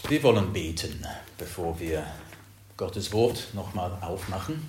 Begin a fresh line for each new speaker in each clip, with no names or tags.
Wir wollen beten, bevor wir Gottes Wort nochmal aufmachen.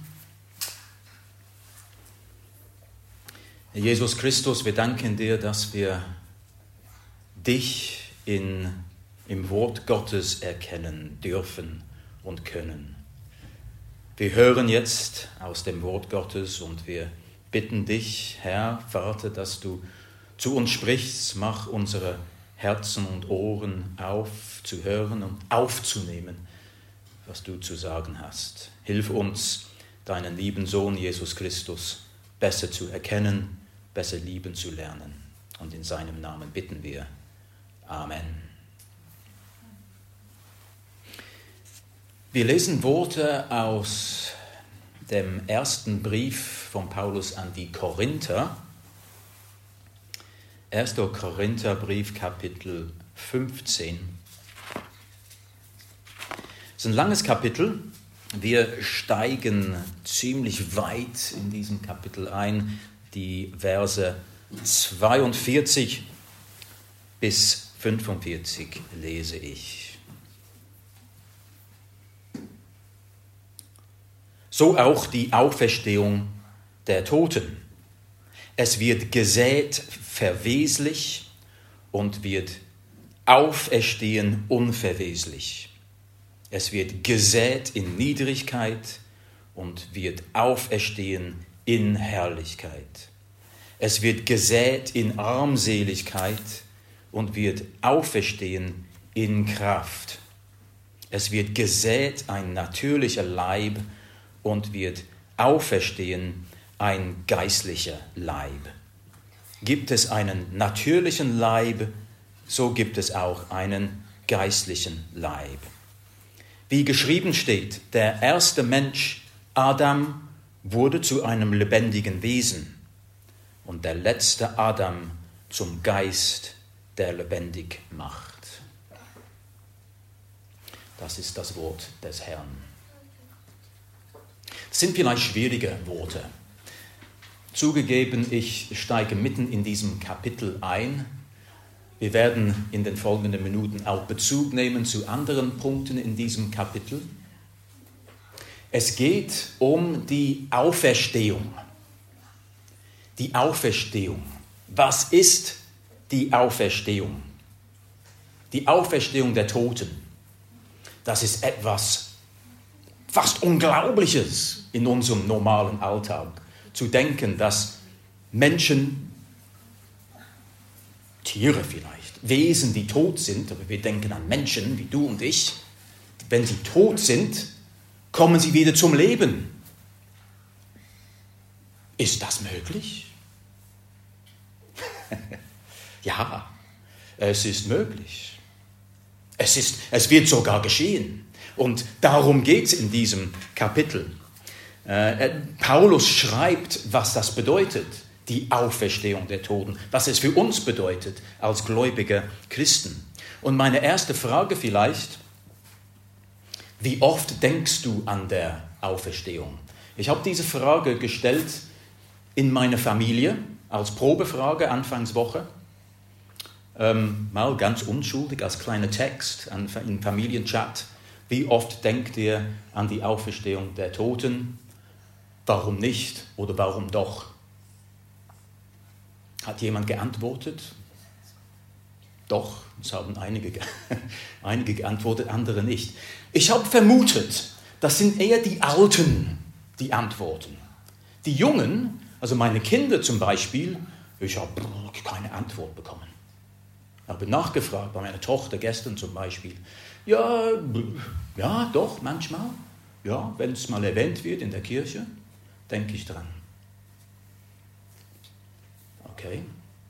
Herr Jesus Christus, wir danken dir, dass wir dich im Wort Gottes erkennen dürfen und können. Wir hören jetzt aus dem Wort Gottes und wir bitten dich, Herr, Vater, dass du zu uns sprichst, mach unsere Herzen und Ohren auf, zu hören und aufzunehmen, was du zu sagen hast. Hilf uns, deinen lieben Sohn Jesus Christus besser zu erkennen, besser lieben zu lernen. Und in seinem Namen bitten wir. Amen. Wir lesen Worte aus dem ersten Brief von Paulus an die Korinther. 1. Korintherbrief, Kapitel 15. Es ist ein langes Kapitel. Wir steigen ziemlich weit in diesem Kapitel ein. Die Verse 42 bis 45 lese ich. So auch die Auferstehung der Toten. Es wird gesät verweslich und wird auferstehen unverweslich. Es wird gesät in Niedrigkeit und wird auferstehen in Herrlichkeit. Es wird gesät in Armseligkeit und wird auferstehen in Kraft. Es wird gesät ein natürlicher Leib und wird auferstehen ein geistlicher Leib. Gibt es einen natürlichen Leib, so gibt es auch einen geistlichen Leib. Wie geschrieben steht, der erste Mensch, Adam, wurde zu einem lebendigen Wesen und der letzte Adam zum Geist, der lebendig macht. Das ist das Wort des Herrn. Das sind vielleicht schwierige Worte. Zugegeben, ich steige mitten in diesem Kapitel ein. Wir werden in den folgenden Minuten auch Bezug nehmen zu anderen Punkten in diesem Kapitel. Es geht um die Auferstehung. Die Auferstehung. Was ist die Auferstehung? Die Auferstehung der Toten. Das ist etwas fast Unglaubliches in unserem normalen Alltag. Zu denken, dass Menschen, Tiere vielleicht, Wesen, die tot sind, aber wir denken an Menschen wie du und ich, wenn sie tot sind, kommen sie wieder zum Leben. Ist das möglich? Ja, es ist möglich. Es wird sogar geschehen. Und darum geht es in diesem Kapitel. Paulus schreibt, was das bedeutet, die Auferstehung der Toten, was es für uns bedeutet als gläubige Christen. Und meine erste Frage vielleicht, wie oft denkst du an der Auferstehung? Ich habe diese Frage gestellt in meiner Familie als Probefrage Anfangswoche, mal ganz unschuldig als kleiner Text im Familienchat. Wie oft denkt ihr an die Auferstehung der Toten? Warum nicht oder warum doch? Hat jemand geantwortet? Doch, es haben einige geantwortet, andere nicht. Ich habe vermutet, das sind eher die Alten, die antworten. Die Jungen, also meine Kinder zum Beispiel, ich habe keine Antwort bekommen. Ich habe nachgefragt bei meiner Tochter gestern zum Beispiel. Ja, doch, manchmal. Ja, wenn es mal erwähnt wird in der Kirche, denke ich dran. Okay.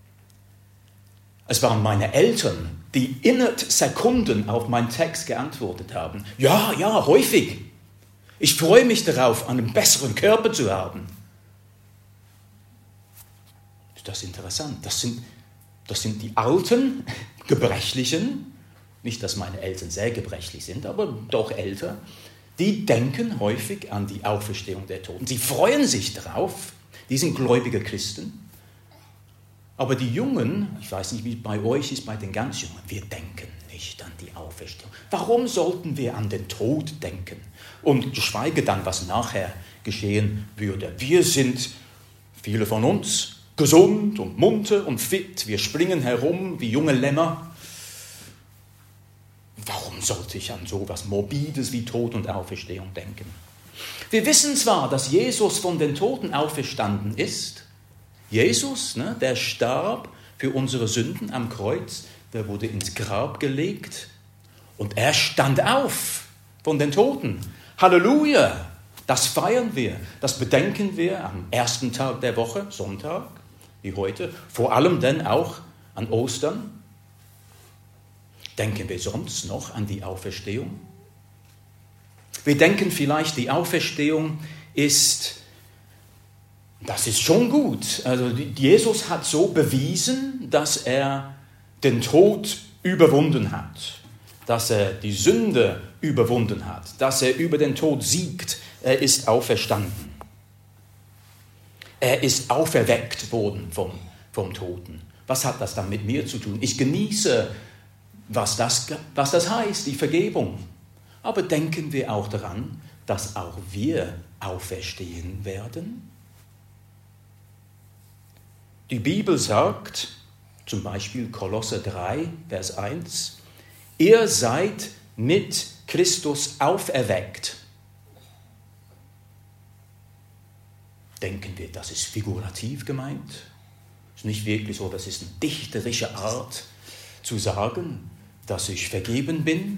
Es waren meine Eltern, die innerhalb Sekunden auf meinen Text geantwortet haben. Ja, häufig. Ich freue mich darauf, einen besseren Körper zu haben. Ist das interessant? Das sind die alten, gebrechlichen, nicht, dass meine Eltern sehr gebrechlich sind, aber doch älter, die denken häufig an die Auferstehung der Toten. Sie freuen sich darauf, die sind gläubige Christen. Aber die Jungen, ich weiß nicht, wie es bei euch ist, bei den ganz Jungen, wir denken nicht an die Auferstehung. Warum sollten wir an den Tod denken? Und geschweige dann, was nachher geschehen würde. Wir sind, viele von uns, gesund und munter und fit. Wir springen herum wie junge Lämmer. Warum sollte ich an so etwas Morbides wie Tod und Auferstehung denken? Wir wissen zwar, dass Jesus von den Toten auferstanden ist. Jesus, der starb für unsere Sünden am Kreuz, der wurde ins Grab gelegt und er stand auf von den Toten. Halleluja! Das feiern wir, das bedenken wir am ersten Tag der Woche, Sonntag, wie heute, vor allem denn auch an Ostern. Denken wir sonst noch an die Auferstehung? Wir denken vielleicht, die Auferstehung das ist schon gut. Also Jesus hat so bewiesen, dass er den Tod überwunden hat, dass er die Sünde überwunden hat, dass er über den Tod siegt. Er ist auferstanden. Er ist auferweckt worden vom Toten. Was hat das dann mit mir zu tun? Ich genieße, was das heißt, die Vergebung. Aber denken wir auch daran, dass auch wir auferstehen werden? Die Bibel sagt, zum Beispiel Kolosser 3, Vers 1, ihr seid mit Christus auferweckt. Denken wir, das ist figurativ gemeint? Ist nicht wirklich so, das ist eine dichterische Art zu sagen, dass ich vergeben bin?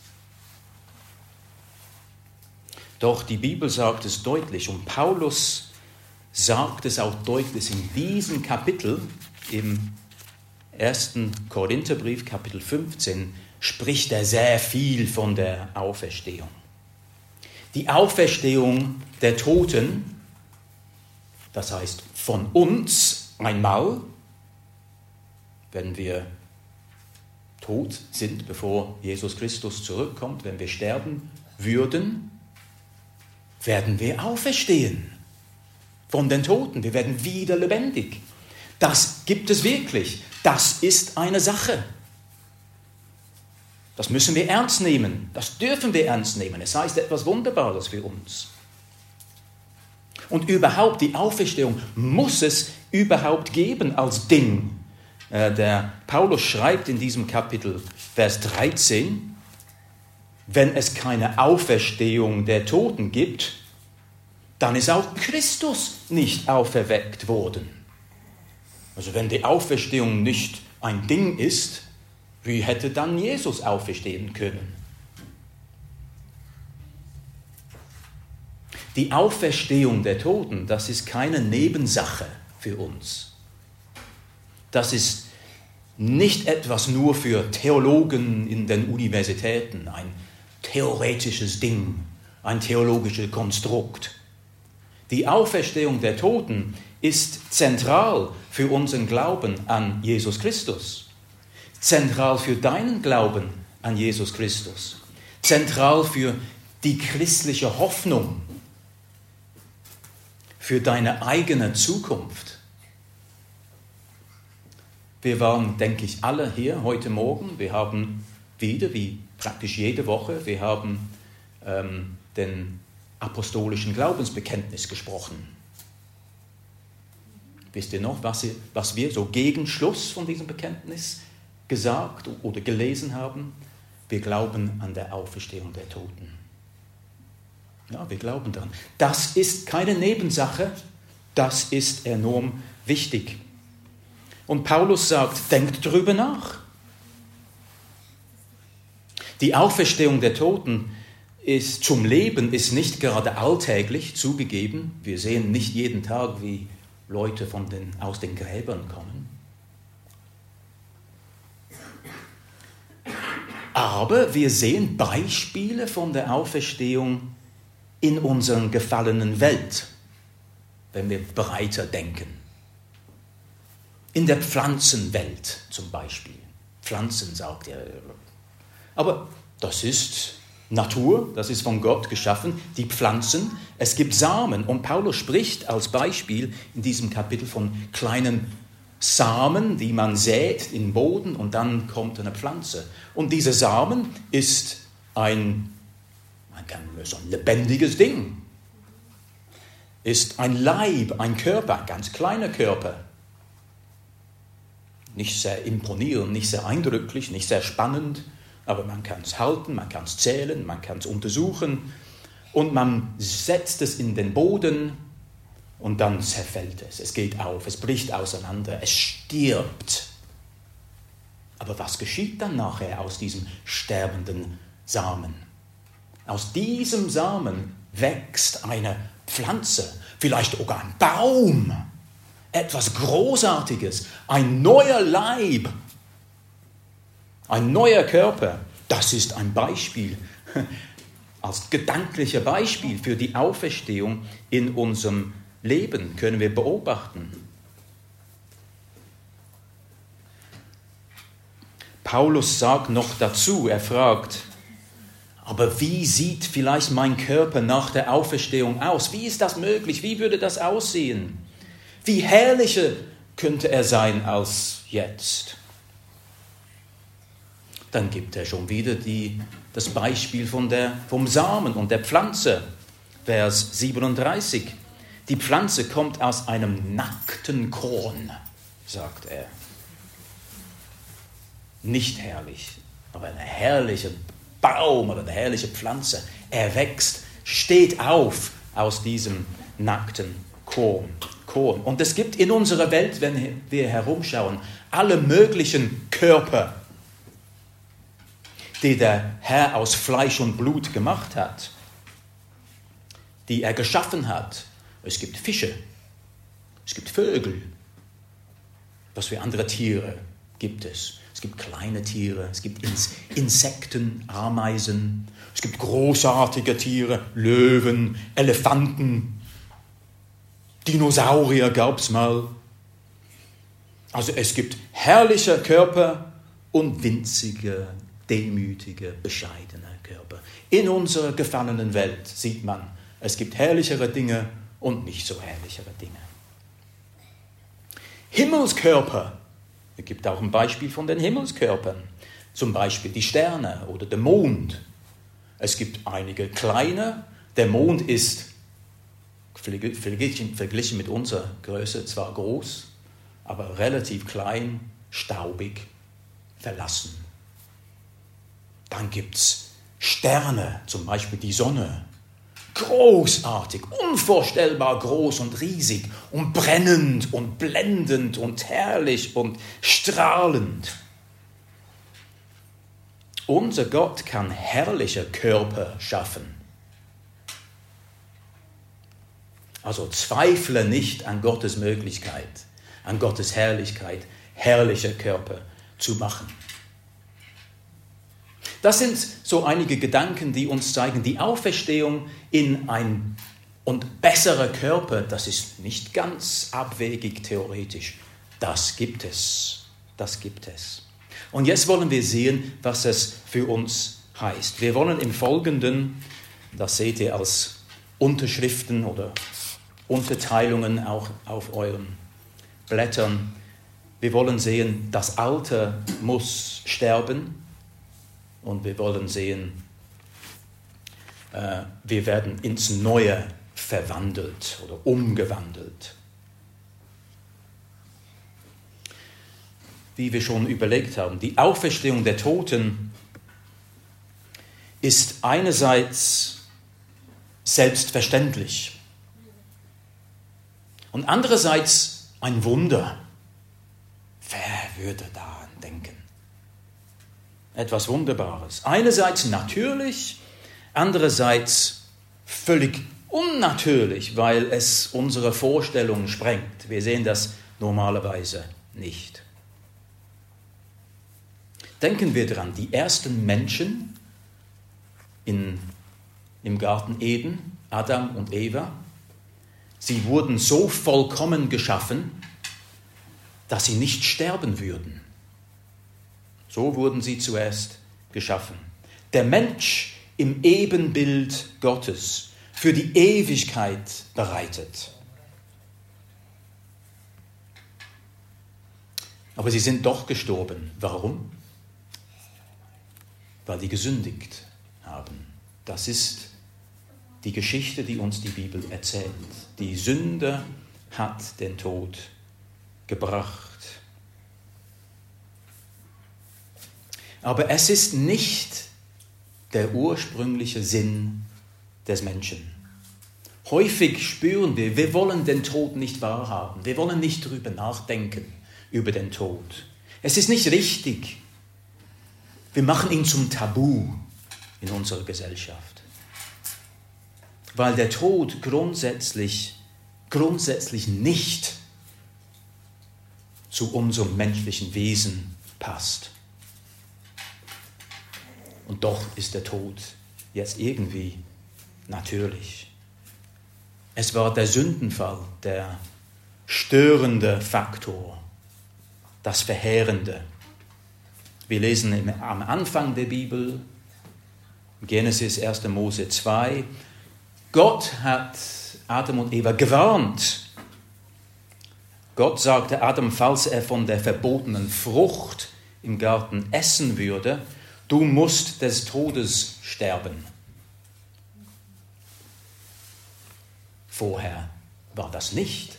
Doch die Bibel sagt es deutlich und Paulus sagt es auch deutlich in diesem Kapitel, im 1. Korintherbrief, Kapitel 15, spricht er sehr viel von der Auferstehung. Die Auferstehung der Toten, das heißt von uns einmal, wenn wir tot sind, bevor Jesus Christus zurückkommt, wenn wir sterben würden, werden wir auferstehen von den Toten. Wir werden wieder lebendig. Das gibt es wirklich. Das ist eine Sache. Das müssen wir ernst nehmen. Das dürfen wir ernst nehmen. Es heißt etwas Wunderbares für uns. Und überhaupt, die Auferstehung muss es überhaupt geben als Ding. Der Paulus schreibt in diesem Kapitel, Vers 13, wenn es keine Auferstehung der Toten gibt, dann ist auch Christus nicht auferweckt worden. Also wenn die Auferstehung nicht ein Ding ist, wie hätte dann Jesus auferstehen können? Die Auferstehung der Toten, das ist keine Nebensache für uns. Das ist nicht etwas nur für Theologen in den Universitäten, ein theoretisches Ding, ein theologisches Konstrukt. Die Auferstehung der Toten ist zentral für unseren Glauben an Jesus Christus, zentral für deinen Glauben an Jesus Christus, zentral für die christliche Hoffnung, für deine eigene Zukunft. Wir waren, denke ich, alle hier heute Morgen. Wir haben wieder, wie praktisch jede Woche, wir haben den apostolischen Glaubensbekenntnis gesprochen. Wisst ihr noch, was wir so gegen Schluss von diesem Bekenntnis gesagt oder gelesen haben? Wir glauben an der Auferstehung der Toten. Ja, wir glauben daran. Das ist keine Nebensache, das ist enorm wichtig. Und Paulus sagt, denkt darüber nach. Die Auferstehung der Toten zum Leben ist nicht gerade alltäglich zugegeben. Wir sehen nicht jeden Tag, wie Leute aus den Gräbern kommen. Aber wir sehen Beispiele von der Auferstehung in unserer gefallenen Welt, wenn wir breiter denken. In der Pflanzenwelt zum Beispiel. Pflanzen, sagt er. Aber das ist Natur, das ist von Gott geschaffen, die Pflanzen. Es gibt Samen und Paulus spricht als Beispiel in diesem Kapitel von kleinen Samen, die man sät in den Boden und dann kommt eine Pflanze. Und dieser Samen ist ein lebendiges Ding. Ist ein Leib, ein Körper, ein ganz kleiner Körper. Nicht sehr imponierend, nicht sehr eindrücklich, nicht sehr spannend, aber man kann es halten, man kann es zählen, man kann es untersuchen und man setzt es in den Boden und dann zerfällt es. Es geht auf, es bricht auseinander, es stirbt. Aber was geschieht dann nachher aus diesem sterbenden Samen? Aus diesem Samen wächst eine Pflanze, vielleicht sogar ein Baum, etwas Großartiges, ein neuer Leib, ein neuer Körper. Das ist ein Beispiel, als gedanklicher Beispiel für die Auferstehung in unserem Leben können wir beobachten. Paulus sagt noch dazu, er fragt, aber wie sieht vielleicht mein Körper nach der Auferstehung aus? Wie ist das möglich? Wie würde das aussehen? Wie herrlicher könnte er sein als jetzt? Dann gibt er schon wieder das Beispiel vom Samen und der Pflanze. Vers 37. Die Pflanze kommt aus einem nackten Korn, sagt er. Nicht herrlich, aber ein herrlicher Baum oder eine herrliche Pflanze. Er wächst, steht auf aus diesem nackten Korn. Und es gibt in unserer Welt, wenn wir herumschauen, alle möglichen Körper, die der Herr aus Fleisch und Blut gemacht hat, die er geschaffen hat. Es gibt Fische, es gibt Vögel, was für andere Tiere gibt es. Es gibt kleine Tiere, es gibt Insekten, Ameisen, es gibt großartige Tiere, Löwen, Elefanten, Dinosaurier gab es mal. Also es gibt herrliche Körper und winzige, demütige, bescheidene Körper. In unserer gefallenen Welt sieht man, es gibt herrlichere Dinge und nicht so herrlichere Dinge. Himmelskörper. Es gibt auch ein Beispiel von den Himmelskörpern, zum Beispiel die Sterne oder der Mond. Es gibt einige kleine. Der Mond ist verglichen mit unserer Größe zwar groß, aber relativ klein, staubig, verlassen. Dann gibt es Sterne, zum Beispiel die Sonne. Großartig, unvorstellbar groß und riesig und brennend und blendend und herrlich und strahlend. Unser Gott kann herrliche Körper schaffen. Also zweifle nicht an Gottes Möglichkeit, an Gottes Herrlichkeit, herrliche Körper zu machen. Das sind so einige Gedanken, die uns zeigen, die Auferstehung in ein und besserer Körper, das ist nicht ganz abwegig theoretisch. Das gibt es. Das gibt es. Und jetzt wollen wir sehen, was es für uns heißt. Wir wollen im Folgenden, das seht ihr als Unterschriften oder Unterteilungen auch auf euren Blättern, wir wollen sehen, das Alte muss sterben. Und wir wollen sehen, wir werden ins Neue verwandelt oder umgewandelt. Wie wir schon überlegt haben, die Auferstehung der Toten ist einerseits selbstverständlich und andererseits ein Wunder. Wer würde daran denken? Etwas Wunderbares. Einerseits natürlich, andererseits völlig unnatürlich, weil es unsere Vorstellungen sprengt. Wir sehen das normalerweise nicht. Denken wir dran, die ersten Menschen im Garten Eden, Adam und Eva, sie wurden so vollkommen geschaffen, dass sie nicht sterben würden. So wurden sie zuerst geschaffen. Der Mensch im Ebenbild Gottes, für die Ewigkeit bereitet. Aber sie sind doch gestorben. Warum? Weil die gesündigt haben. Das ist die Geschichte, die uns die Bibel erzählt. Die Sünde hat den Tod gebracht. Aber es ist nicht der ursprüngliche Sinn des Menschen. Häufig spüren wir wollen den Tod nicht wahrhaben. Wir wollen nicht darüber nachdenken, über den Tod. Es ist nicht richtig. Wir machen ihn zum Tabu in unserer Gesellschaft. Weil der Tod grundsätzlich nicht zu unserem menschlichen Wesen passt. Und doch ist der Tod jetzt irgendwie natürlich. Es war der Sündenfall, der störende Faktor, das Verheerende. Wir lesen am Anfang der Bibel, Genesis 1. Mose 2, Gott hat Adam und Eva gewarnt. Gott sagte Adam, falls er von der verbotenen Frucht im Garten essen würde, du musst des Todes sterben. Vorher war das nicht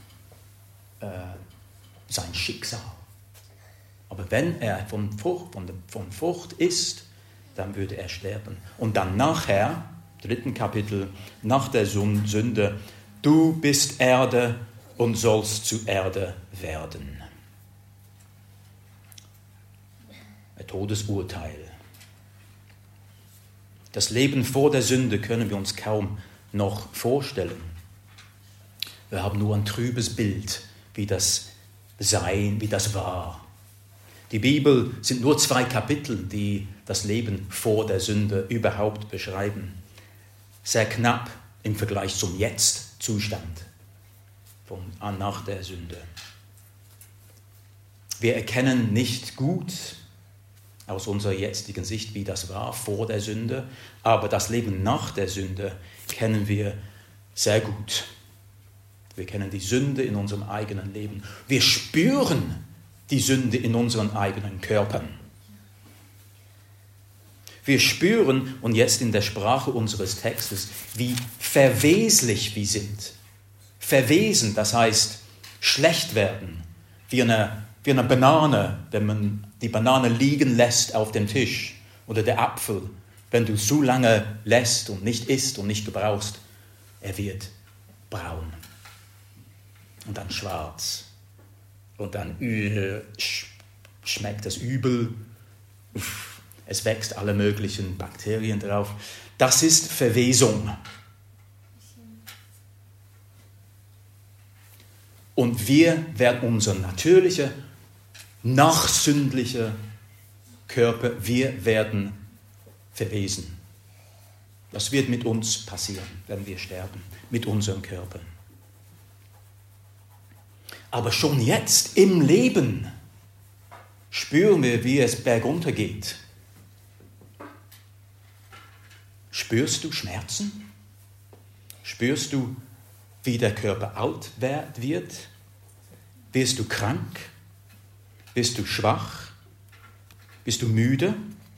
sein Schicksal. Aber wenn er von Frucht isst, dann würde er sterben. Und dann nachher, 3. Kapitel, nach der Sünde, du bist Erde und sollst zu Erde werden. Ein Todesurteil. Das Leben vor der Sünde können wir uns kaum noch vorstellen. Wir haben nur ein trübes Bild, wie das sein, wie das war. Die Bibel sind nur 2 Kapitel, die das Leben vor der Sünde überhaupt beschreiben. Sehr knapp im Vergleich zum Jetzt-Zustand nach der Sünde. Wir erkennen nicht gut aus unserer jetzigen Sicht, wie das war vor der Sünde, aber das Leben nach der Sünde kennen wir sehr gut. Wir kennen die Sünde in unserem eigenen Leben. Wir spüren die Sünde in unseren eigenen Körpern. Wir spüren, und jetzt in der Sprache unseres Textes, wie verweslich wir sind. Verwesen, das heißt schlecht werden, wie eine Banane, wenn man die Banane liegen lässt auf dem Tisch, oder der Apfel, wenn du zu lange lässt und nicht isst und nicht gebrauchst, er wird braun und dann schwarz und dann schmeckt es übel, es wächst alle möglichen Bakterien drauf. Das ist Verwesung. Und wir werden unser natürlicher, nachsündlicher Körper, wir werden verwesen. Das wird mit uns passieren, wenn wir sterben, mit unserem Körper. Aber schon jetzt im Leben spüren wir, wie es bergunter geht. Spürst du Schmerzen? Spürst du, wie der Körper alt wird? Wirst du krank? Bist du schwach? Bist du müde?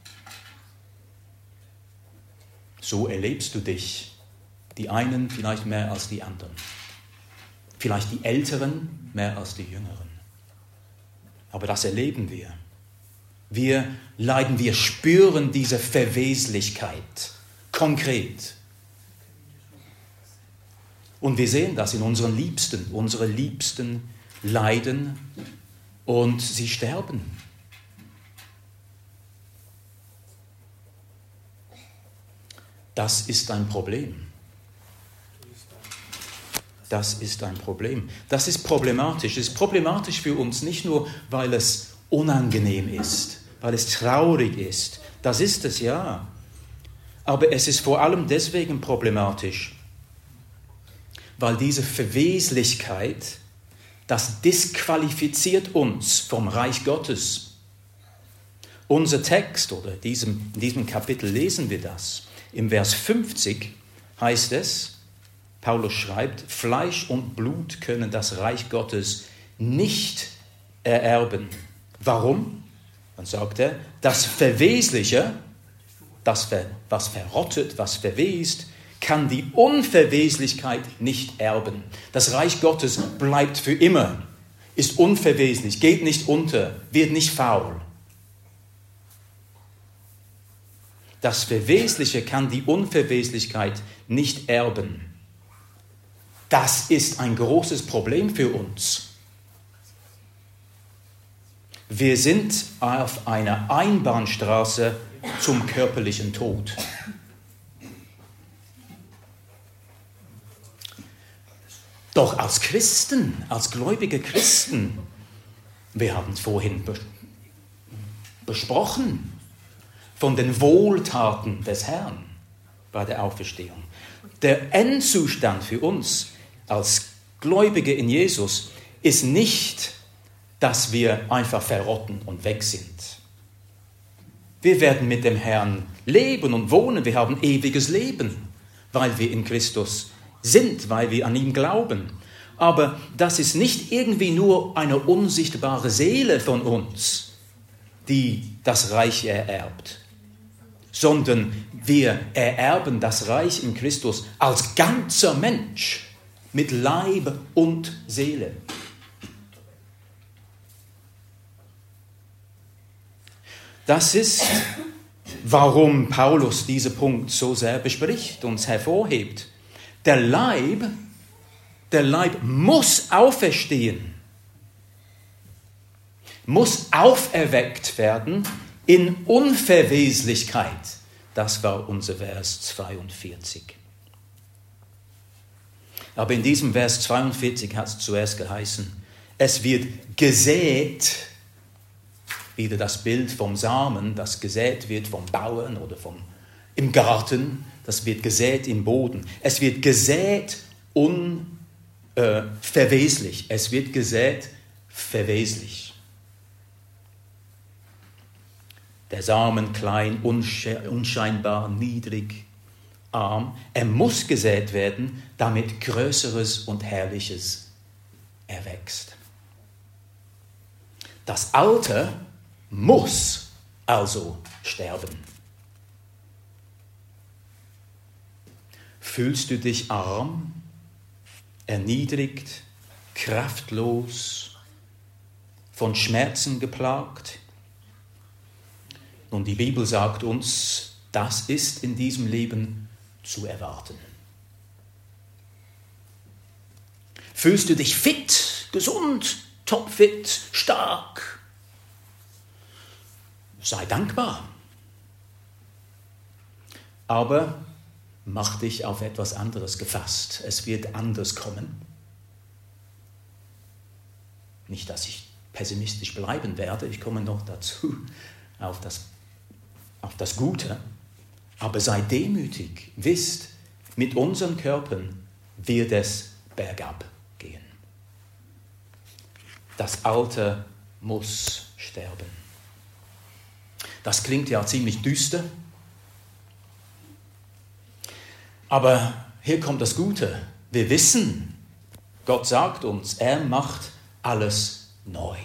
So erlebst du dich. Die einen vielleicht mehr als die anderen. Vielleicht die Älteren mehr als die Jüngeren. Aber das erleben wir. Wir leiden, wir spüren diese Verweslichkeit konkret. Und wir sehen das in unseren Liebsten. Unsere Liebsten leiden und sie sterben. Das ist ein Problem. Das ist ein Problem. Das ist problematisch. Es ist problematisch für uns nicht nur, weil es unangenehm ist, weil es traurig ist. Das ist es, ja. Aber es ist vor allem deswegen problematisch, weil diese Verweslichkeit, das disqualifiziert uns vom Reich Gottes. Unser Text, oder in diesem Kapitel lesen wir das. Im Vers 50 heißt es, Paulus schreibt, Fleisch und Blut können das Reich Gottes nicht ererben. Warum? Dann sagt er, das Verwesliche, das, was verrottet, was verwest, kann die Unverweslichkeit nicht erben. Das Reich Gottes bleibt für immer, ist unverweslich, geht nicht unter, wird nicht faul. Das Verwesliche kann die Unverweslichkeit nicht erben. Das ist ein großes Problem für uns. Wir sind auf einer Einbahnstraße zum körperlichen Tod. Doch als Christen, als gläubige Christen, wir haben es vorhin besprochen, von den Wohltaten des Herrn bei der Auferstehung. Der Endzustand für uns als Gläubige in Jesus ist nicht, dass wir einfach verrotten und weg sind. Wir werden mit dem Herrn leben und wohnen. Wir haben ewiges Leben, weil wir in Christus sind, weil wir an ihn glauben. Aber das ist nicht irgendwie nur eine unsichtbare Seele von uns, die das Reich ererbt, sondern wir ererben das Reich in Christus als ganzer Mensch mit Leib und Seele. Das ist, warum Paulus diesen Punkt so sehr bespricht und hervorhebt. Der Leib muss auferstehen, muss auferweckt werden in Unverweslichkeit. Das war unser Vers 42. Aber in diesem Vers 42 hat es zuerst geheißen, es wird gesät, wieder das Bild vom Samen, das gesät wird vom Bauern oder im Garten, das wird gesät im Boden. Es wird gesät unverweslich. Es wird gesät verweslich. Der Samen klein, unscheinbar, niedrig, arm. Er muss gesät werden, damit Größeres und Herrliches erwächst. Das Alte muss also sterben. Fühlst du dich arm, erniedrigt, kraftlos, von Schmerzen geplagt? Nun, die Bibel sagt uns, das ist in diesem Leben zu erwarten. Fühlst du dich fit, gesund, topfit, stark? Sei dankbar. Aber mach dich auf etwas anderes gefasst. Es wird anders kommen. Nicht, dass ich pessimistisch bleiben werde, ich komme noch dazu, auf das Gute. Aber sei demütig. Wisst, mit unseren Körpern wird es bergab gehen. Das Alte muss sterben. Das klingt ja ziemlich düster. Aber hier kommt das Gute. Wir wissen, Gott sagt uns, er macht alles neu.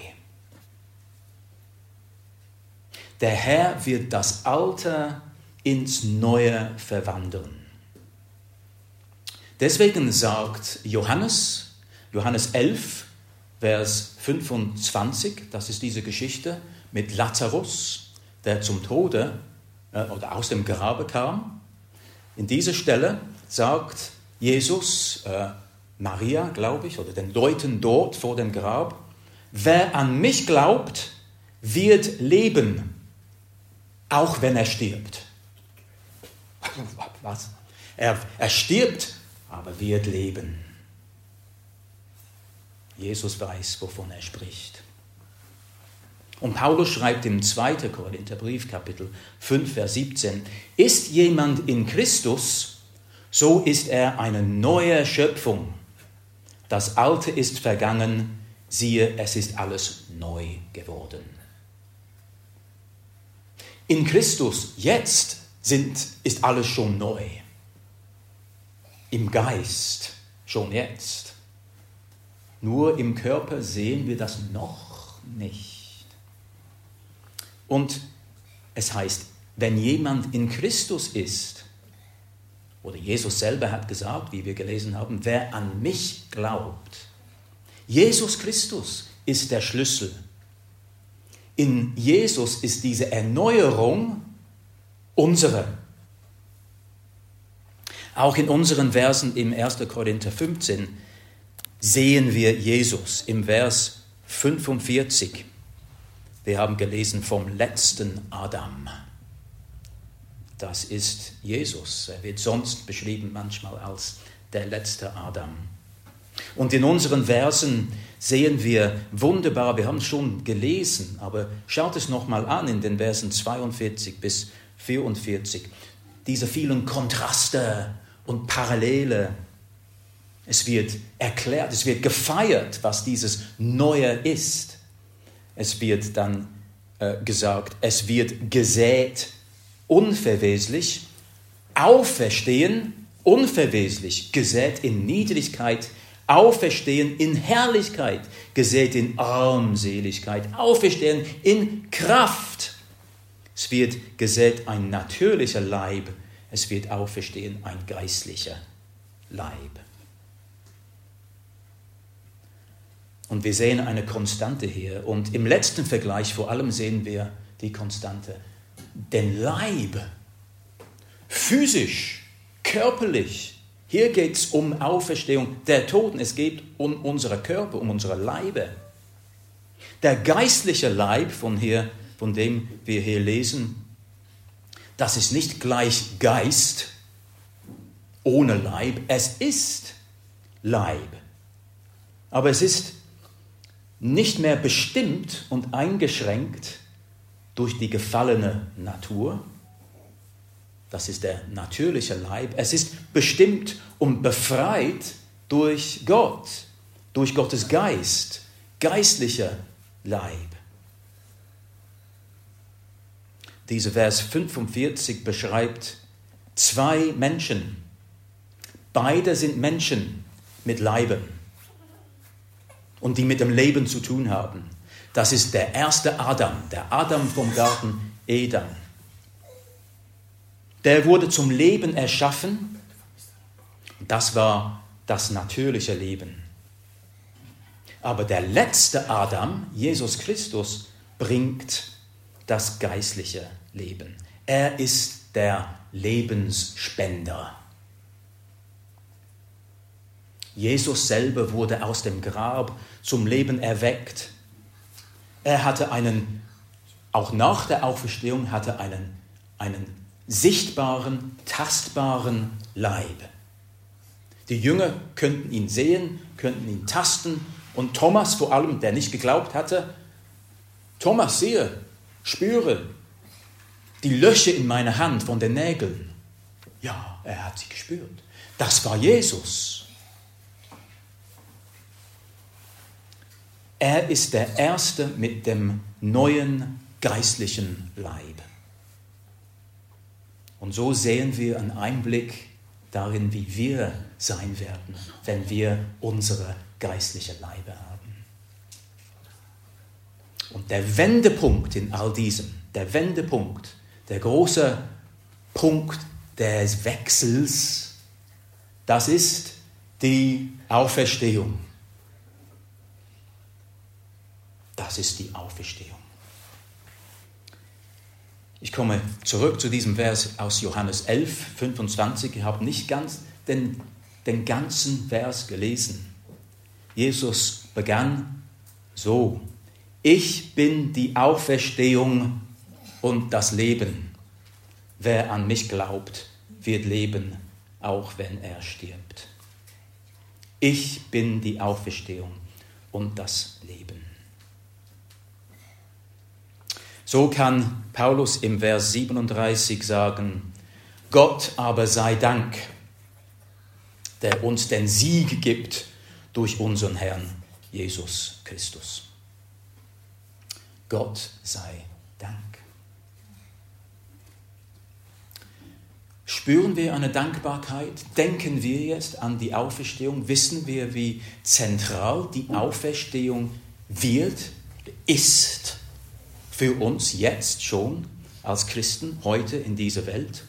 Der Herr wird das Alte ins Neue verwandeln. Deswegen sagt Johannes 11, Vers 25, das ist diese Geschichte mit Lazarus, der zum Tode oder aus dem Grabe kam. In dieser Stelle sagt Jesus, Maria, glaube ich, oder den Leuten dort vor dem Grab, wer an mich glaubt, wird leben, auch wenn er stirbt. Was? Er stirbt, aber wird leben. Jesus weiß, wovon er spricht. Und Paulus schreibt im 2. Korintherbrief, Kapitel 5, Vers 17, ist jemand in Christus, so ist er eine neue Schöpfung. Das Alte ist vergangen, siehe, es ist alles neu geworden. In Christus jetzt ist alles schon neu. Im Geist schon jetzt. Nur im Körper sehen wir das noch nicht. Und es heißt, wenn jemand in Christus ist, oder Jesus selber hat gesagt, wie wir gelesen haben, wer an mich glaubt, Jesus Christus ist der Schlüssel. In Jesus ist diese Erneuerung unsere. Auch in unseren Versen im 1. Korinther 15 sehen wir Jesus im Vers 45. Wir haben gelesen vom letzten Adam. Das ist Jesus. Er wird sonst beschrieben manchmal als der letzte Adam. Und in unseren Versen sehen wir wunderbar, wir haben es schon gelesen, aber schaut es nochmal an in den Versen 42 bis 44. Diese vielen Kontraste und Parallele. Es wird erklärt, es wird gefeiert, was dieses Neue ist. Es wird dann gesagt, es wird gesät, unverweslich, auferstehen, unverweslich, gesät in Niedrigkeit, auferstehen in Herrlichkeit, gesät in Armseligkeit, auferstehen in Kraft. Es wird gesät ein natürlicher Leib, es wird auferstehen ein geistlicher Leib. Und wir sehen eine Konstante hier. Und im letzten Vergleich vor allem sehen wir die Konstante. Den Leib, physisch, körperlich, hier geht es um Auferstehung der Toten. Es geht um unsere Körper, um unsere Leibe. Der geistliche Leib, von dem wir hier lesen, das ist nicht gleich Geist ohne Leib. Es ist Leib. Aber es ist nicht mehr bestimmt und eingeschränkt durch die gefallene Natur. Das ist der natürliche Leib. Es ist bestimmt und befreit durch Gott, durch Gottes Geist, geistlicher Leib. Dieser Vers 45 beschreibt zwei Menschen. Beide sind Menschen mit Leiben und die mit dem Leben zu tun haben. Das ist der erste Adam, der Adam vom Garten Eden. Der wurde zum Leben erschaffen. Das war das natürliche Leben. Aber der letzte Adam, Jesus Christus, bringt das geistliche Leben. Er ist der Lebensspender. Jesus selber wurde aus dem Grab zum Leben erweckt. Er hatte auch nach der Auferstehung hatte einen sichtbaren, tastbaren Leib. Die Jünger könnten ihn sehen, könnten ihn tasten und Thomas vor allem, der nicht geglaubt hatte, Thomas, sehe, spüre die Löcher in meiner Hand von den Nägeln. Ja, er hat sie gespürt. Das war Jesus. Er ist der Erste mit dem neuen geistlichen Leib. Und so sehen wir einen Einblick darin, wie wir sein werden, wenn wir unsere geistliche Leibe haben. Und der Wendepunkt in all diesem, der Wendepunkt, der große Punkt des Wechsels, das ist die Auferstehung. Das ist die Auferstehung. Ich komme zurück zu diesem Vers aus Johannes 11, 25. Ich habe nicht ganz den ganzen Vers gelesen. Jesus begann so: Ich bin die Auferstehung und das Leben. Wer an mich glaubt, wird leben, auch wenn er stirbt. Ich bin die Auferstehung und das Leben. So kann Paulus im Vers 37 sagen: Gott aber sei Dank, der uns den Sieg gibt durch unseren Herrn Jesus Christus. Gott sei Dank. Spüren wir eine Dankbarkeit? Denken wir jetzt an die Auferstehung? Wissen wir, wie zentral die Auferstehung ist für uns jetzt schon als Christen heute in dieser Welt?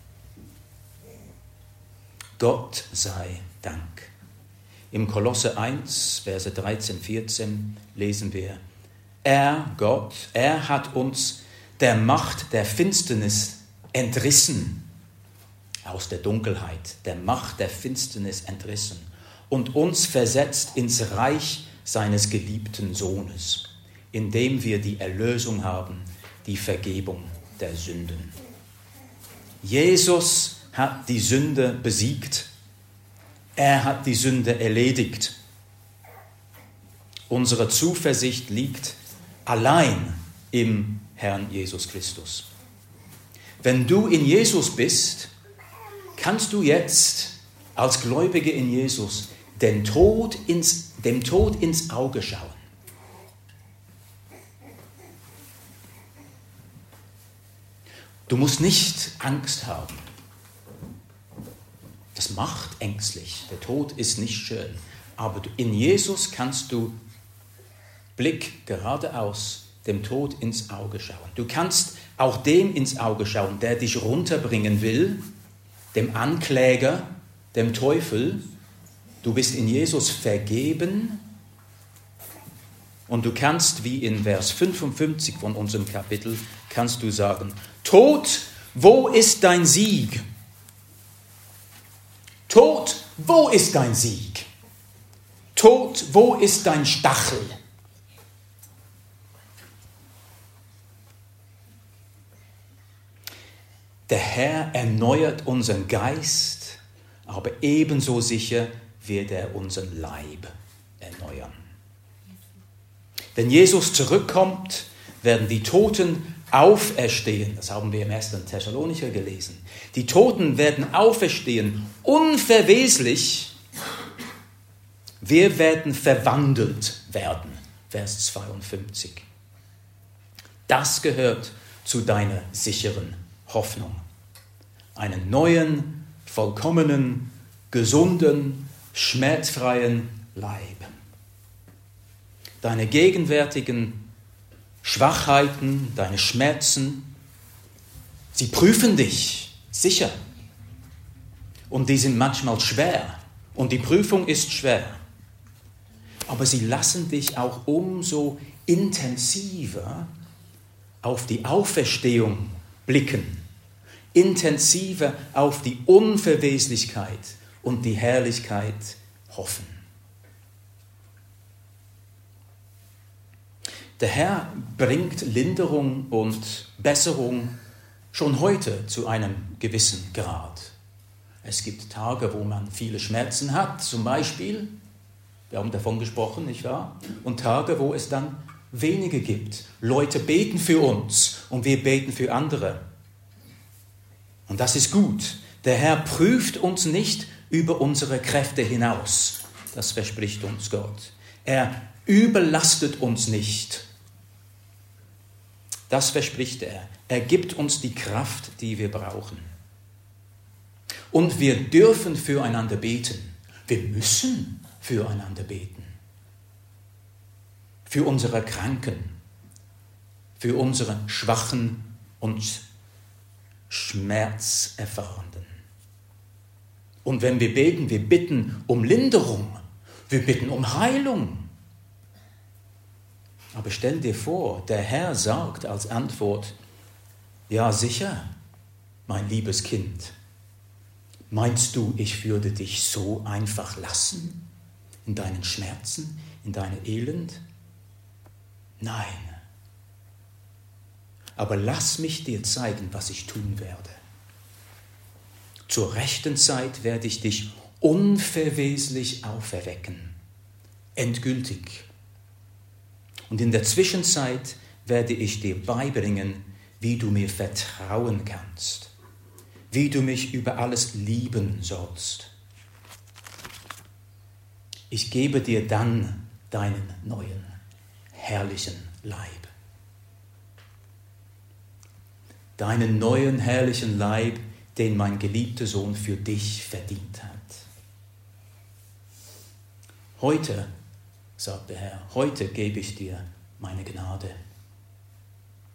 Gott sei Dank. Im Kolosser 1, Verse 13, 14 lesen wir, Gott, er hat uns der Macht der Finsternis entrissen, aus der Dunkelheit, der Macht der Finsternis entrissen und uns versetzt ins Reich seines geliebten Sohnes, in dem wir die Erlösung haben, die Vergebung der Sünden. Jesus hat die Sünde besiegt. Er hat die Sünde erledigt. Unsere Zuversicht liegt allein im Herrn Jesus Christus. Wenn du in Jesus bist, kannst du jetzt als Gläubige in Jesus dem Tod ins Auge schauen. Du musst nicht Angst haben. Das macht ängstlich. Der Tod ist nicht schön. Aber in Jesus kannst du Blick geradeaus dem Tod ins Auge schauen. Du kannst auch dem ins Auge schauen, der dich runterbringen will, dem Ankläger, dem Teufel. Du bist in Jesus vergeben und du kannst, wie in Vers 55 von unserem Kapitel, kannst du sagen, Tod, wo ist dein Sieg? Tod, wo ist dein Sieg? Tod, wo ist dein Stachel? Der Herr erneuert unseren Geist, aber ebenso sicher wird er unseren Leib erneuern. Wenn Jesus zurückkommt, werden die Toten auferstehen. Das haben wir im 1. Thessalonicher gelesen. Die Toten werden auferstehen, unverweslich. Wir werden verwandelt werden. Vers 52. Das gehört zu deiner sicheren Hoffnung. Einen neuen, vollkommenen, gesunden, schmerzfreien Leib. Deine gegenwärtigen Schwachheiten, deine Schmerzen, sie prüfen dich, sicher. Und die sind manchmal schwer. Und die Prüfung ist schwer. Aber sie lassen dich auch umso intensiver auf die Auferstehung blicken. Intensiver auf die Unverweslichkeit und die Herrlichkeit hoffen. Der Herr bringt Linderung und Besserung schon heute zu einem gewissen Grad. Es gibt Tage, wo man viele Schmerzen hat, zum Beispiel, wir haben davon gesprochen, nicht wahr? Und Tage, wo es dann wenige gibt. Leute beten für uns und wir beten für andere. Und das ist gut. Der Herr prüft uns nicht über unsere Kräfte hinaus. Das verspricht uns Gott. Er überlastet uns nicht. Das verspricht er. Er gibt uns die Kraft, die wir brauchen. Und wir dürfen füreinander beten. Wir müssen füreinander beten. Für unsere Kranken, für unsere Schwachen und Schmerzerfahrenden. Und wenn wir beten, wir bitten um Linderung, wir bitten um Heilung. Aber stell dir vor, der Herr sagt als Antwort, ja sicher, mein liebes Kind, meinst du, ich würde dich so einfach lassen? In deinen Schmerzen, in deinem Elend? Nein. Aber lass mich dir zeigen, was ich tun werde. Zur rechten Zeit werde ich dich unverweslich auferwecken, endgültig. Und in der Zwischenzeit werde ich dir beibringen, wie du mir vertrauen kannst, wie du mich über alles lieben sollst. Ich gebe dir dann deinen neuen, herrlichen Leib. Deinen neuen, herrlichen Leib, den mein geliebter Sohn für dich verdient hat. Heute, sagt der Herr, heute gebe ich dir meine Gnade.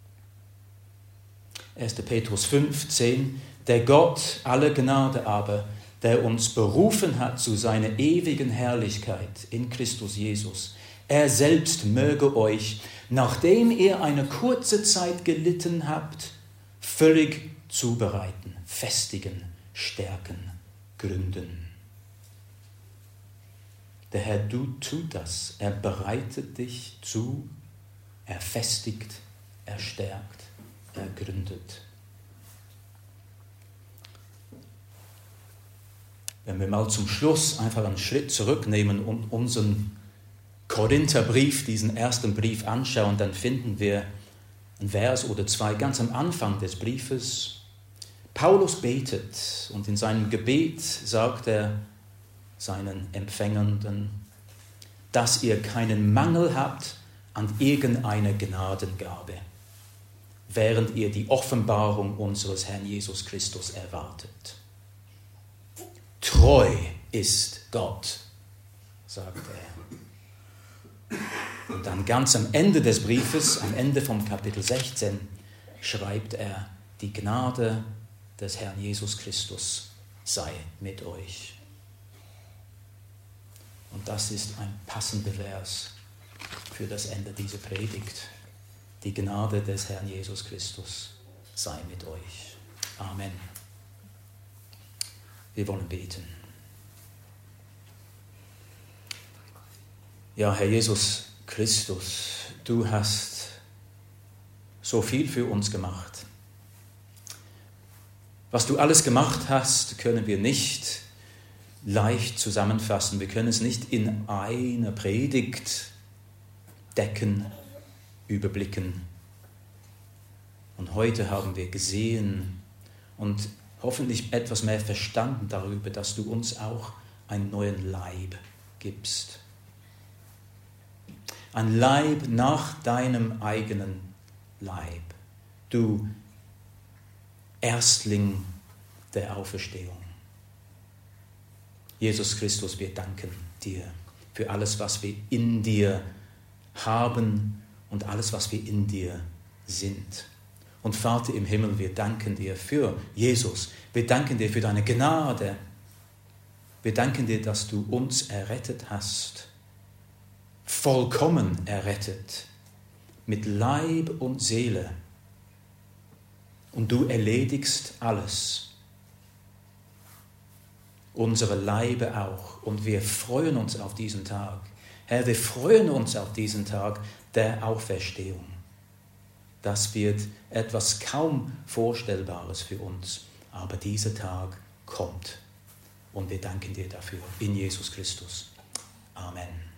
1. Petrus 5,10. Der Gott aller Gnade aber, der uns berufen hat zu seiner ewigen Herrlichkeit in Christus Jesus, er selbst möge euch, nachdem ihr eine kurze Zeit gelitten habt, völlig zubereiten, festigen, stärken, gründen. Der Herr tut das. Er bereitet dich zu, er festigt, er stärkt, er gründet. Wenn wir mal zum Schluss einfach einen Schritt zurücknehmen und unseren Korintherbrief, diesen ersten Brief anschauen, dann finden wir ein Vers oder zwei ganz am Anfang des Briefes. Paulus betet und in seinem Gebet sagt er seinen Empfängern, dass ihr keinen Mangel habt an irgendeiner Gnadengabe, während ihr die Offenbarung unseres Herrn Jesus Christus erwartet. Treu ist Gott, sagt er. Und dann ganz am Ende des Briefes, am Ende vom Kapitel 16, schreibt er, die Gnade des Herrn Jesus Christus sei mit euch. Und das ist ein passender Vers für das Ende dieser Predigt. Die Gnade des Herrn Jesus Christus sei mit euch. Amen. Wir wollen beten. Ja, Herr Jesus Christus, du hast so viel für uns gemacht. Was du alles gemacht hast, können wir nicht leicht zusammenfassen. Wir können es nicht in einer Predigt decken, überblicken. Und heute haben wir gesehen und hoffentlich etwas mehr verstanden darüber, dass du uns auch einen neuen Leib gibst. Ein Leib nach deinem eigenen Leib. Du Erstling der Auferstehung. Jesus Christus, wir danken dir für alles, was wir in dir haben und alles, was wir in dir sind. Und Vater im Himmel, wir danken dir für Jesus. Wir danken dir für deine Gnade. Wir danken dir, dass du uns errettet hast. Vollkommen errettet. Mit Leib und Seele. Und du erledigst alles. Unsere Leibe auch. Und wir freuen uns auf diesen Tag. Herr, wir freuen uns auf diesen Tag der Auferstehung. Das wird etwas kaum Vorstellbares für uns. Aber dieser Tag kommt. Und wir danken dir dafür. In Jesus Christus. Amen.